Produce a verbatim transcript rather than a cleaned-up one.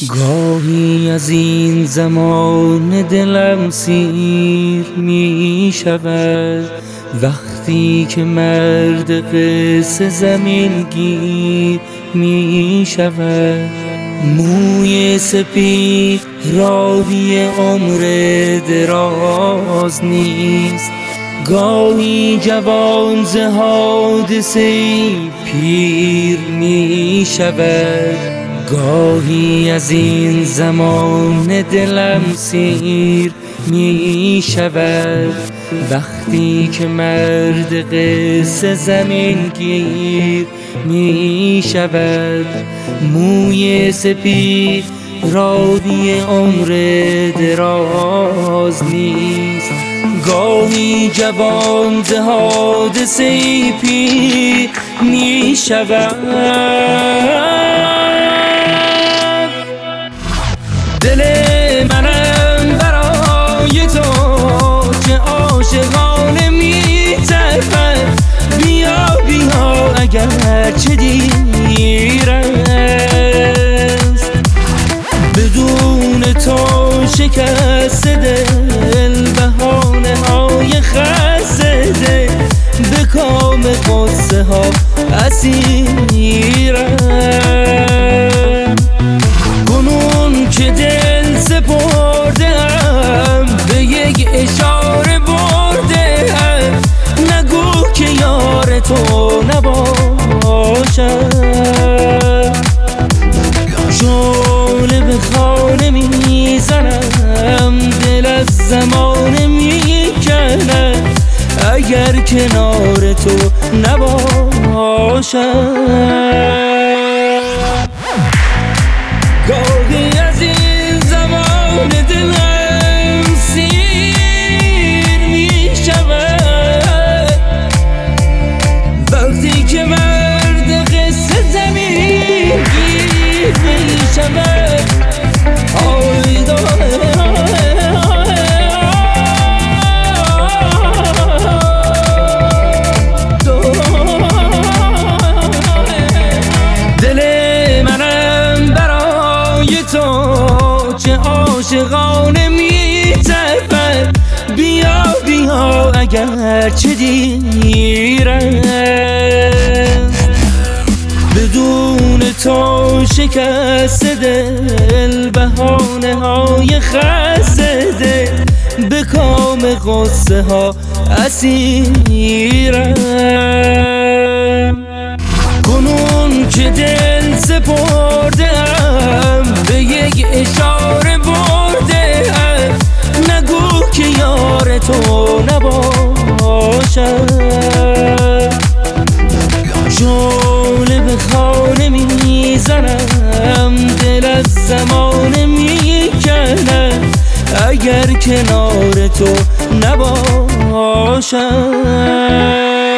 گاهی از این زمان دلم سیر می شود، وقتی که مرد قصه زمین گیر می شود. موی سپید راوی عمر دراز نیست، گاهی جوان ز حادثه پیر می شود. گاهی از این زمان دلم سیر می شود، وقتی که مرد قصه زمین گیر می شود. موی سپید راوی عمر دراز نیست، گاهی جوان ز حادثه پیر می شود. دل منم برای تو که عاشقانه می تپد، بیا بیا اگر چه دیر است. بدون تو شکست دل، بهانه های خسته دل، به کام قصه ها اسیر است. کنون که دل سپردم به یک اشاره بردم، نگو که یار تو نباشم. شعله به خانه میزنم، دل از زمانه میکنم، اگر کنار تو نباشم. گاهی از این زمان دلم سیر می شود، وقتی که مرد قصه زمین گیر می شود. تو چه عاشقانه می تپد، بیا بیا اگر چه دیر است. بدون تو شکست دل، بهانه های خسته دل، به کام قصه ها اسیر است. کنون که دل سپردم به یک اشاره بردم، نگو که یار تو نباشم. شعله به خانه میزنم، دل از زمانه میکنم، اگر کنار تو نباشم.